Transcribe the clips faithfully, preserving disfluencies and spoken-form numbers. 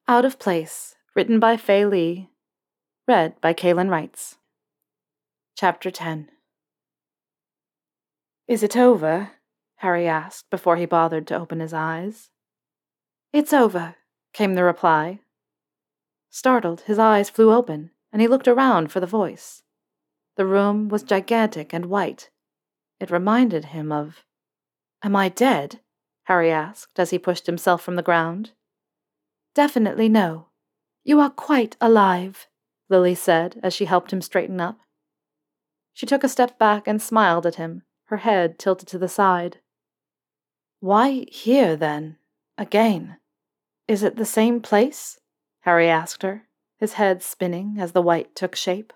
Out of Place, written by Fei Li, read by Kaylin Wrights. Chapter ten. "Is it over?" Harry asked before he bothered to open his eyes. "It's over," came the reply. Startled, his eyes flew open, and he looked around for the voice. The room was gigantic and white. It reminded him of... "Am I dead?" Harry asked as he pushed himself from the ground. "Definitely no. You are quite alive," Lily said as she helped him straighten up. She took a step back and smiled at him, her head tilted to the side. "Why here, then? Again? Is it the same place?" Harry asked her, his head spinning as the white took shape.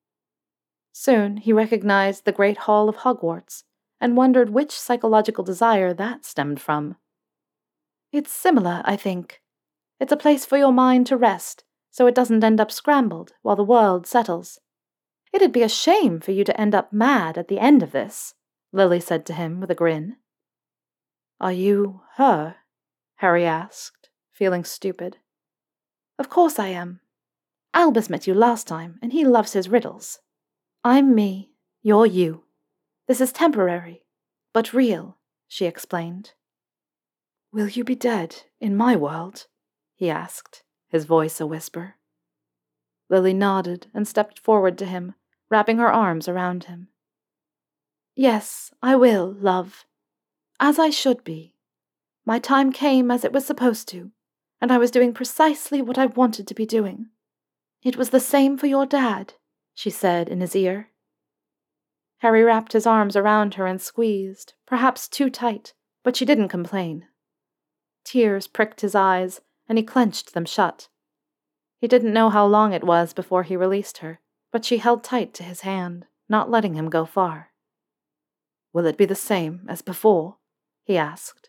Soon he recognized the Great Hall of Hogwarts and wondered which psychological desire that stemmed from. "It's similar, I think. It's a place for your mind to rest, so it doesn't end up scrambled while the world settles. It'd be a shame for you to end up mad at the end of this," Lily said to him with a grin. "Are you her?" Harry asked, feeling stupid. "Of course I am. Albus met you last time, and he loves his riddles. I'm me, you're you. This is temporary, but real," she explained. "Will you be dead in my world?" he asked, his voice a whisper. Lily nodded and stepped forward to him, wrapping her arms around him. "Yes, I will, love. As I should be. My time came as it was supposed to, and I was doing precisely what I wanted to be doing. It was the same for your dad," she said in his ear. Harry wrapped his arms around her and squeezed, perhaps too tight, but she didn't complain. Tears pricked his eyes, and he clenched them shut. He didn't know how long it was before he released her, but she held tight to his hand, not letting him go far. "Will it be the same as before?" he asked.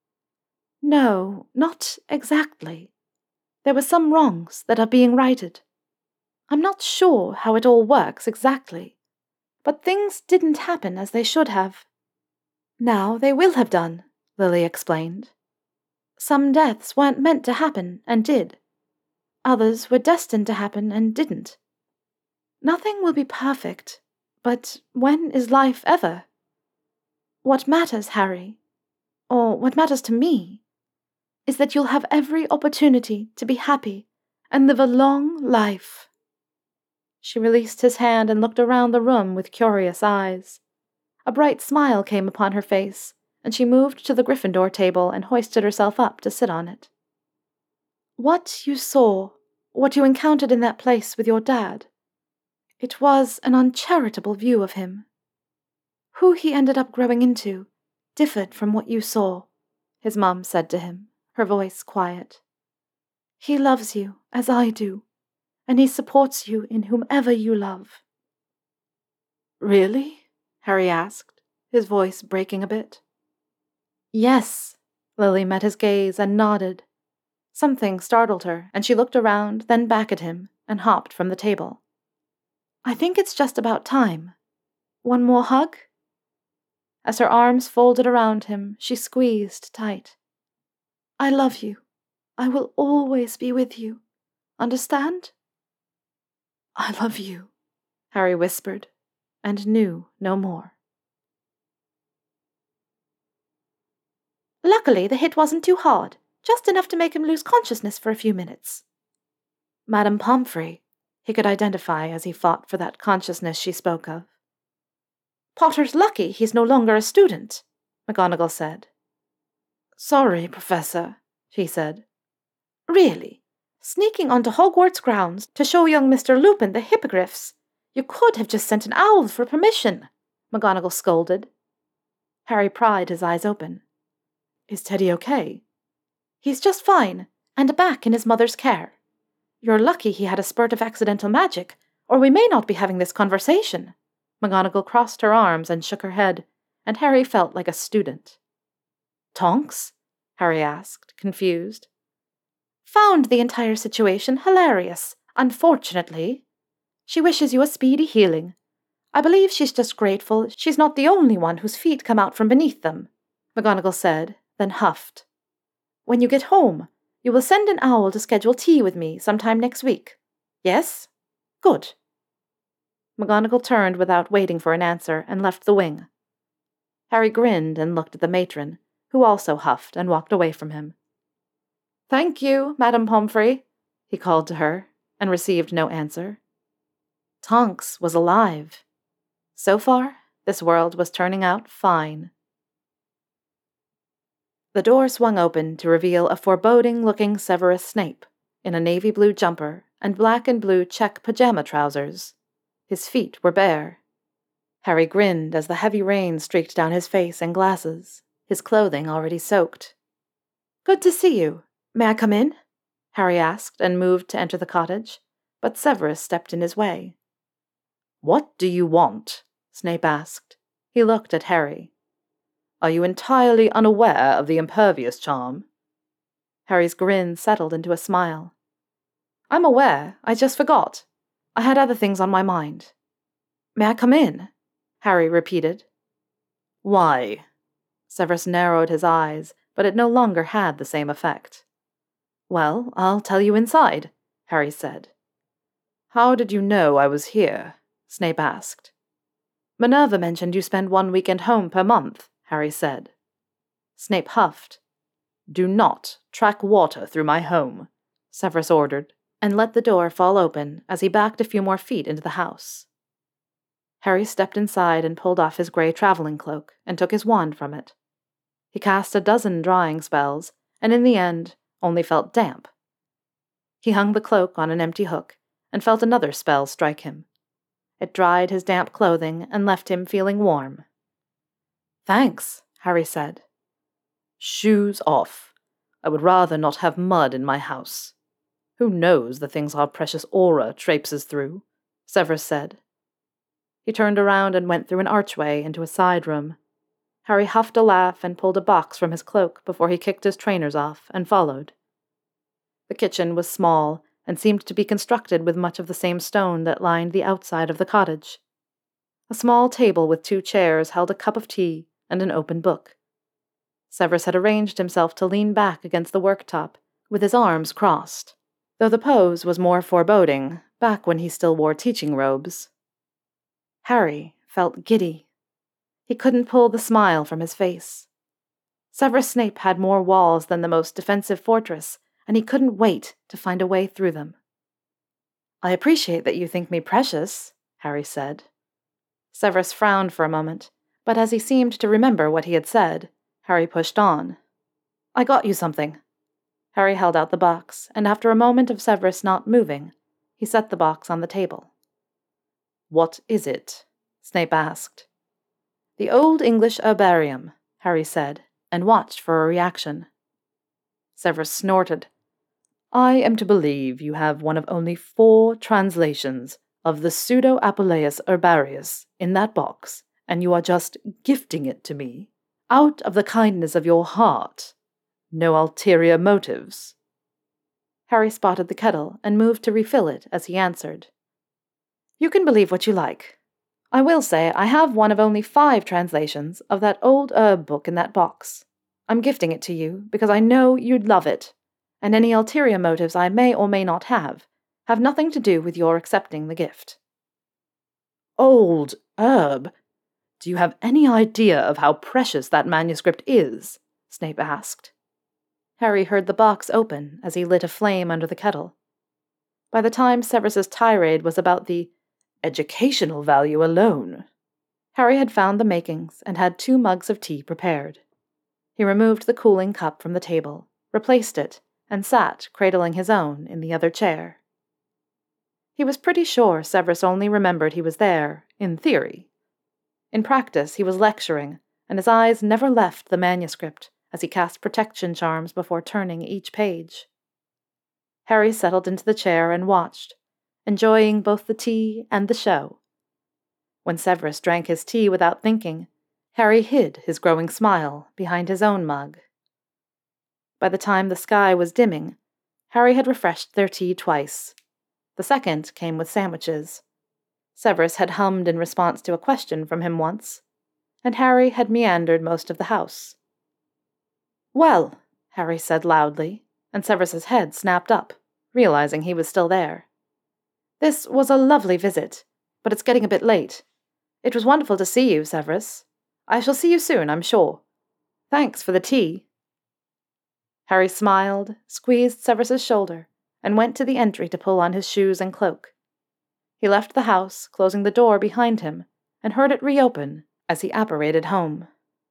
"No, not exactly. There were some wrongs that are being righted. I'm not sure how it all works exactly, but things didn't happen as they should have. Now they will have done," Lily explained. "Some deaths weren't meant to happen and did. Others were destined to happen and didn't. Nothing will be perfect, but when is life ever? What matters, Harry, or what matters to me, is that you'll have every opportunity to be happy and live a long life." She released his hand and looked around the room with curious eyes. A bright smile came upon her face, and she moved to the Gryffindor table and hoisted herself up to sit on it. "What you saw, what you encountered in that place with your dad, it was an uncharitable view of him. Who he ended up growing into differed from what you saw," his mom said to him, her voice quiet. "He loves you as I do, and he supports you in whomever you love." "Really?" Harry asked, his voice breaking a bit. "Yes," Lily met his gaze and nodded. Something startled her, and she looked around, then back at him, and hopped from the table. "I think it's just about time. One more hug?" As her arms folded around him, she squeezed tight. "I love you. I will always be with you. Understand?" "I love you," Harry whispered, and knew no more. Luckily, the hit wasn't too hard, just enough to make him lose consciousness for a few minutes. Madame Pomfrey, he could identify as he fought for that consciousness she spoke of. "Potter's lucky he's no longer a student," McGonagall said. "Sorry, Professor," she said. "Really? Sneaking onto Hogwarts grounds to show young Mister Lupin the hippogriffs? You could have just sent an owl for permission," McGonagall scolded. Harry pried his eyes open. "Is Teddy okay?" "He's just fine, and back in his mother's care. You're lucky he had a spurt of accidental magic, or we may not be having this conversation." McGonagall crossed her arms and shook her head, and Harry felt like a student. "Tonks?" Harry asked, confused. "Found the entire situation hilarious, unfortunately. She wishes you a speedy healing. I believe she's just grateful she's not the only one whose feet come out from beneath them," McGonagall said, then huffed. "When you get home, You will send an owl to schedule tea with me sometime next week. Yes? Good. McGonagall turned without waiting for an answer and left the wing. Harry grinned and looked at the matron, who also huffed and walked away from him. "Thank you, Madame Pomfrey," he called to her, and received no answer. Tonks was alive. So far, this world was turning out fine. The door swung open to reveal a foreboding-looking Severus Snape in a navy blue jumper and black and blue check pajama trousers. His feet were bare. Harry grinned as the heavy rain streaked down his face and glasses, his clothing already soaked. "Good to see you. May I come in?" Harry asked and moved to enter the cottage, but Severus stepped in his way. "What do you want?" Snape asked. He looked at Harry. "Are you entirely unaware of the impervious charm?" Harry's grin settled into a smile. "I'm aware. I just forgot. I had other things on my mind." "May I come in?" Harry repeated. "Why?" Severus narrowed his eyes, but it no longer had the same effect. "Well, I'll tell you inside," Harry said. "How did you know I was here?" Snape asked. "Minerva mentioned you spend one weekend home per month," Harry said. Snape huffed. "Do not track water through my home," Severus ordered, and let the door fall open as he backed a few more feet into the house. Harry stepped inside and pulled off his grey travelling cloak and took his wand from it. He cast a dozen drying spells, and in the end only felt damp. He hung the cloak on an empty hook and felt another spell strike him. It dried his damp clothing and left him feeling warm. "Thanks," Harry said. "Shoes off. I would rather not have mud in my house. Who knows the things our precious Aura traipses through?" Severus said. He turned around and went through an archway into a side room. Harry huffed a laugh and pulled a box from his cloak before he kicked his trainers off and followed. The kitchen was small and seemed to be constructed with much of the same stone that lined the outside of the cottage. A small table with two chairs held a cup of tea and an open book. Severus had arranged himself to lean back against the worktop, with his arms crossed, though the pose was more foreboding back when he still wore teaching robes. Harry felt giddy. He couldn't pull the smile from his face. Severus Snape had more walls than the most defensive fortress, and he couldn't wait to find a way through them. "I appreciate that you think me precious," Harry said. Severus frowned for a moment, but as he seemed to remember what he had said, Harry pushed on. "I got you something." Harry held out the box, and after a moment of Severus not moving, he set the box on the table. "What is it?" Snape asked. "The Old English Herbarium," Harry said, and watched for a reaction. Severus snorted. "I am to believe you have one of only four translations of the Pseudo-Apuleius Herbarius in that box, and you are just gifting it to me, out of the kindness of your heart. No ulterior motives." Harry spotted the kettle and moved to refill it as he answered. "You can believe what you like. I will say I have one of only five translations of that old herb book in that box. I'm gifting it to you because I know you'd love it, and any ulterior motives I may or may not have have nothing to do with your accepting the gift." "Old herb? Do you have any idea of how precious that manuscript is?" Snape asked. Harry heard the box open as he lit a flame under the kettle. By the time Severus's tirade was about the educational value alone, Harry had found the makings and had two mugs of tea prepared. He removed the cooling cup from the table, replaced it, and sat, cradling his own, in the other chair. He was pretty sure Severus only remembered he was there, in theory. In practice, he was lecturing, and his eyes never left the manuscript as he cast protection charms before turning each page. Harry settled into the chair and watched, enjoying both the tea and the show. When Severus drank his tea without thinking, Harry hid his growing smile behind his own mug. By the time the sky was dimming, Harry had refreshed their tea twice. The second came with sandwiches. Severus had hummed in response to a question from him once, and Harry had meandered most of the house. "Well," Harry said loudly, and Severus's head snapped up, realizing he was still there. "This was a lovely visit, but it's getting a bit late. It was wonderful to see you, Severus. I shall see you soon, I'm sure. Thanks for the tea." Harry smiled, squeezed Severus's shoulder, and went to the entry to pull on his shoes and cloak. He left the house, closing the door behind him, and heard it reopen as he apparated home.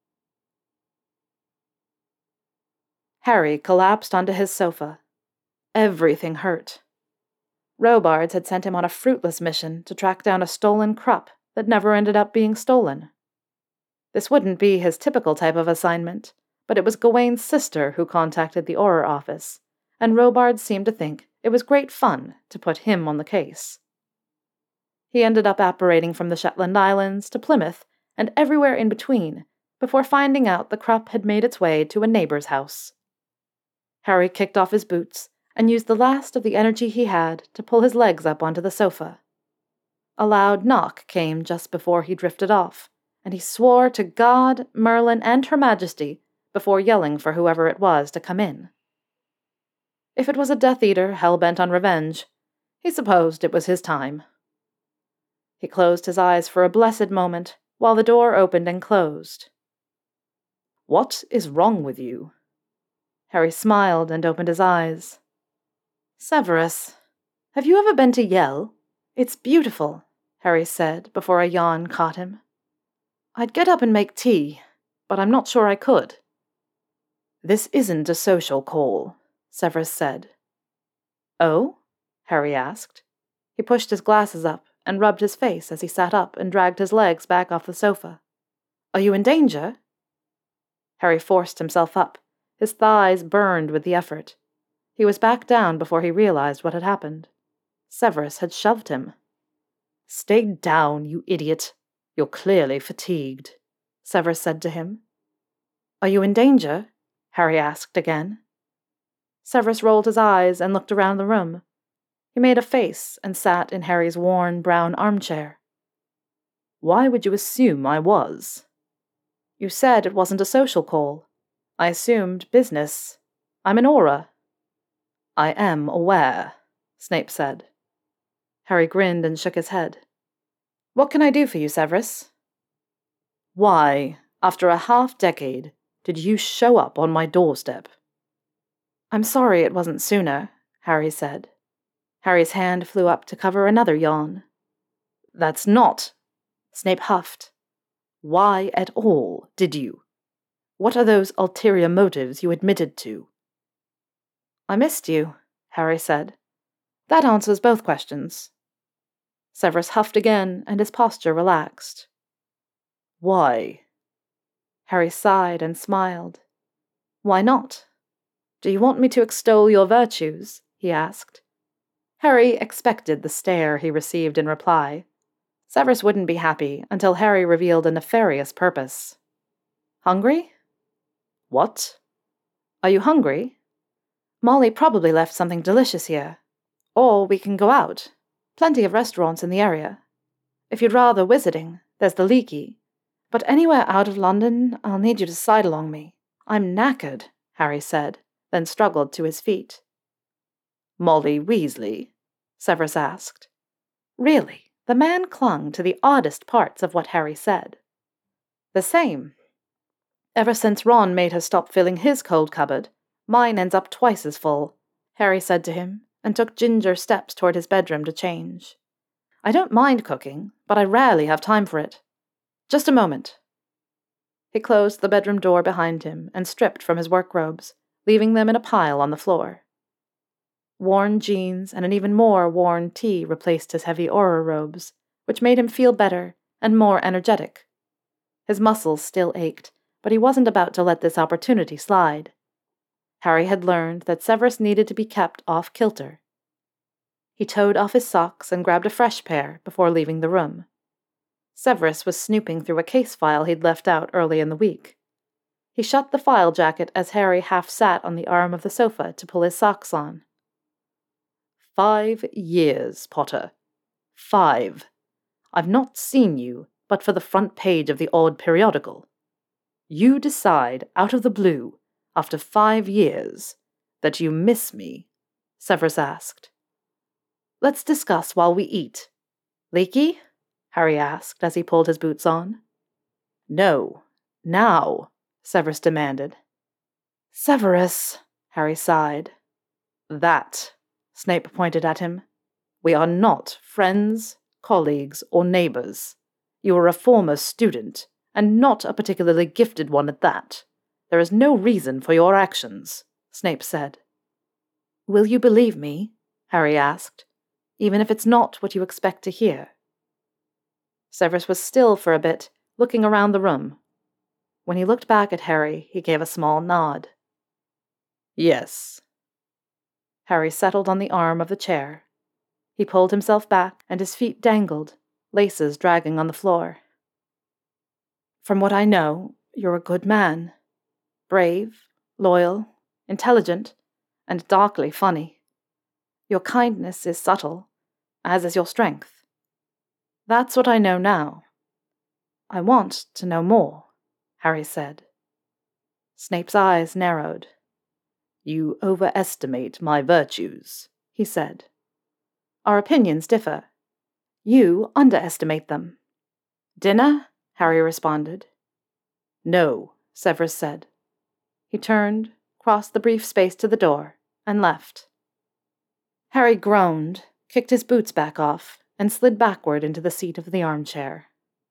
Harry collapsed onto his sofa. Everything hurt. Robards had sent him on a fruitless mission to track down a stolen Krupp that never ended up being stolen. This wouldn't be his typical type of assignment, but it was Gawain's sister who contacted the Auror office, and Robards seemed to think it was great fun to put him on the case. He ended up apparating from the Shetland Islands to Plymouth and everywhere in between before finding out the Krupp had made its way to a neighbor's house. Harry kicked off his boots and used the last of the energy he had to pull his legs up onto the sofa. A loud knock came just before he drifted off, and he swore to God, Merlin, and Her Majesty before yelling for whoever it was to come in. If it was a Death Eater hell-bent on revenge, he supposed it was his time. He closed his eyes for a blessed moment while the door opened and closed. "What is wrong with you?" Harry smiled and opened his eyes. "Severus, have you ever been to Yell? It's beautiful," Harry said before a yawn caught him. "I'd get up and make tea, but I'm not sure I could." "This isn't a social call," Severus said. "Oh?" Harry asked. He pushed his glasses up and rubbed his face as he sat up and dragged his legs back off the sofa. "Are you in danger?" Harry forced himself up. His thighs burned with the effort. He was back down before he realized what had happened. Severus had shoved him. "Stay down, you idiot. You're clearly fatigued," Severus said to him. "Are you in danger?" Harry asked again. Severus rolled his eyes and looked around the room. He made a face and sat in Harry's worn brown armchair. "Why would you assume I was?" "You said it wasn't a social call. I assumed business. I'm an Auror." "I am aware," Snape said. Harry grinned and shook his head. "What can I do for you, Severus?" "Why, after a half-decade, did you show up on my doorstep?" "I'm sorry it wasn't sooner," Harry said. Harry's hand flew up to cover another yawn. "That's not," Snape huffed. "Why at all did you? What are those ulterior motives you admitted to?" "I missed you," Harry said. "That answers both questions." Severus huffed again, and his posture relaxed. "Why?" Harry sighed and smiled. "Why not? Do you want me to extol your virtues?" he asked. Harry expected the stare he received in reply. Severus wouldn't be happy until Harry revealed a nefarious purpose. "Hungry?" "What?" "Are you hungry? Molly probably left something delicious here. Or we can go out. Plenty of restaurants in the area. If you'd rather visiting, there's the Leaky. But anywhere out of London, I'll need you to side along me. I'm knackered," Harry said, then struggled to his feet. "Molly Weasley?" Severus asked. Really, the man clung to the oddest parts of what Harry said. "The same. Ever since Ron made her stop filling his cold cupboard, mine ends up twice as full," Harry said to him, and took ginger steps toward his bedroom to change. "I don't mind cooking, but I rarely have time for it. Just a moment." He closed the bedroom door behind him and stripped from his work robes, leaving them in a pile on the floor. Worn jeans and an even more worn tee replaced his heavy Auror robes, which made him feel better and more energetic. His muscles still ached, but he wasn't about to let this opportunity slide. Harry had learned that Severus needed to be kept off-kilter. He towed off his socks and grabbed a fresh pair before leaving the room. Severus was snooping through a case file he'd left out early in the week. He shut the file jacket as Harry half sat on the arm of the sofa to pull his socks on. Five years, Potter. Five. I've not seen you but for the front page of the odd periodical. You decide, out of the blue, after five years, That you miss me? Severus asked. Let's discuss while we eat. Leaky? Harry asked as he pulled his boots on. No. Now, Severus demanded. Severus, Harry sighed. That, Snape pointed at him. We are not friends, colleagues, or neighbors. You are a former student, and not a particularly gifted one at that. There is no reason for your actions, Snape said. Will you believe me? Harry asked, even if it's not what you expect to hear. Severus was still for a bit, looking around the room. When he looked back at Harry, he gave a small nod. Yes. Harry settled on the arm of the chair. He pulled himself back, and his feet dangled, laces dragging on the floor. From what I know, you're a good man. Brave, loyal, intelligent, and darkly funny. Your kindness is subtle, as is your strength. That's what I know now. I want to know more, Harry said. Snape's eyes narrowed. You overestimate my virtues, he said. Our opinions differ. You underestimate them. Dinner? Harry responded. No, Severus said. He turned, crossed the brief space to the door, and left. Harry groaned, kicked his boots back off, and slid backward into the seat of the armchair.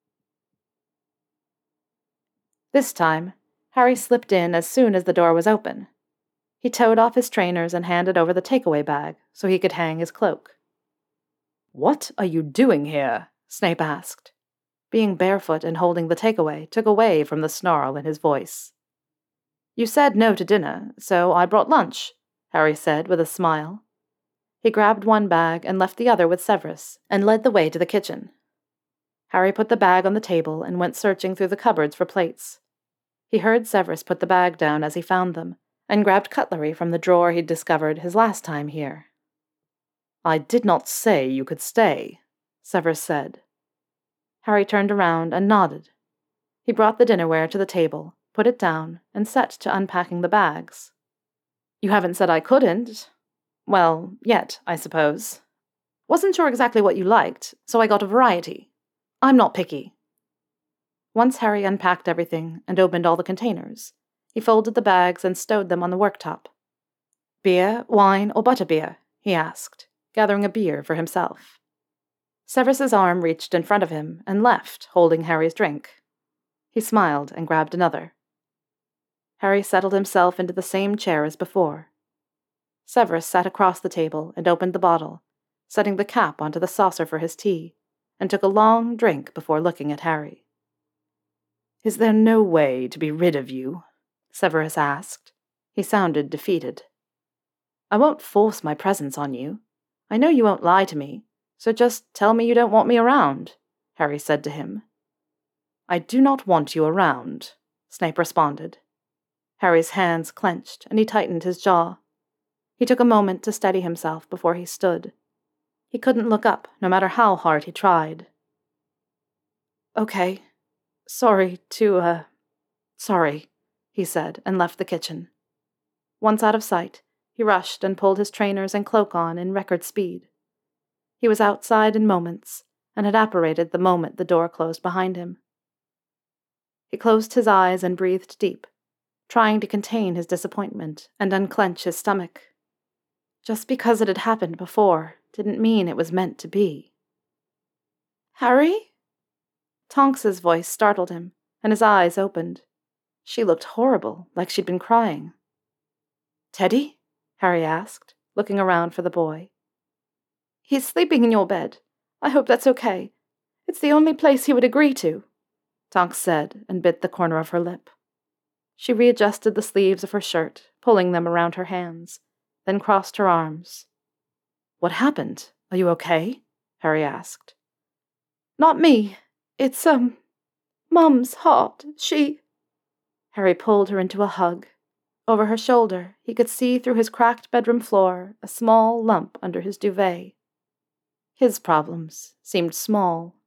This time, Harry slipped in as soon as the door was open. He towed off his trainers and handed over the takeaway bag so he could hang his cloak. What are you doing here? Snape asked. Being barefoot and holding the takeaway took away from the snarl in his voice. You said no to dinner, so I brought lunch, Harry said with a smile. He grabbed one bag and left the other with Severus, and led the way to the kitchen. Harry put the bag on the table and went searching through the cupboards for plates. He heard Severus put the bag down as he found them, and grabbed cutlery from the drawer he'd discovered his last time here. I did not say you could stay, Severus said. Harry turned around and nodded. He brought the dinnerware to the table, put it down, and set to unpacking the bags. You haven't said I couldn't. Well, yet, I suppose. Wasn't sure exactly what you liked, so I got a variety. I'm not picky. Once Harry unpacked everything and opened all the containers, he folded the bags and stowed them on the worktop. Beer, wine, or butterbeer? He asked, gathering a beer for himself. Severus's arm reached in front of him and left, holding Harry's drink. He smiled and grabbed another. Harry settled himself into the same chair as before. Severus sat across the table and opened the bottle, setting the cap onto the saucer for his tea, and took a long drink before looking at Harry. Is there no way to be rid of you? Severus asked. He sounded defeated. I won't force my presence on you. I know you won't lie to me, so just tell me you don't want me around, Harry said to him. I do not want you around, Snape responded. Harry's hands clenched, and he tightened his jaw. He took a moment to steady himself before he stood. He couldn't look up, no matter how hard he tried. Okay. Sorry to, uh... Sorry, he said, and left the kitchen. Once out of sight, he rushed and pulled his trainers and cloak on in record speed. He was outside in moments, and had apparated the moment the door closed behind him. He closed his eyes and breathed deep, trying to contain his disappointment and unclench his stomach. Just because it had happened before didn't mean it was meant to be. Harry? Tonks's voice startled him, and his eyes opened. She looked horrible, like she'd been crying. Teddy? Harry asked, looking around for the boy. He's sleeping in your bed. I hope that's okay. It's the only place he would agree to, Tonks said, and bit the corner of her lip. She readjusted the sleeves of her shirt, pulling them around her hands, then crossed her arms. What happened? Are you okay? Harry asked. Not me. It's, um, Mum's heart. She... Harry pulled her into a hug. Over her shoulder, he could see through his cracked bedroom floor a small lump under his duvet. His problems seemed small.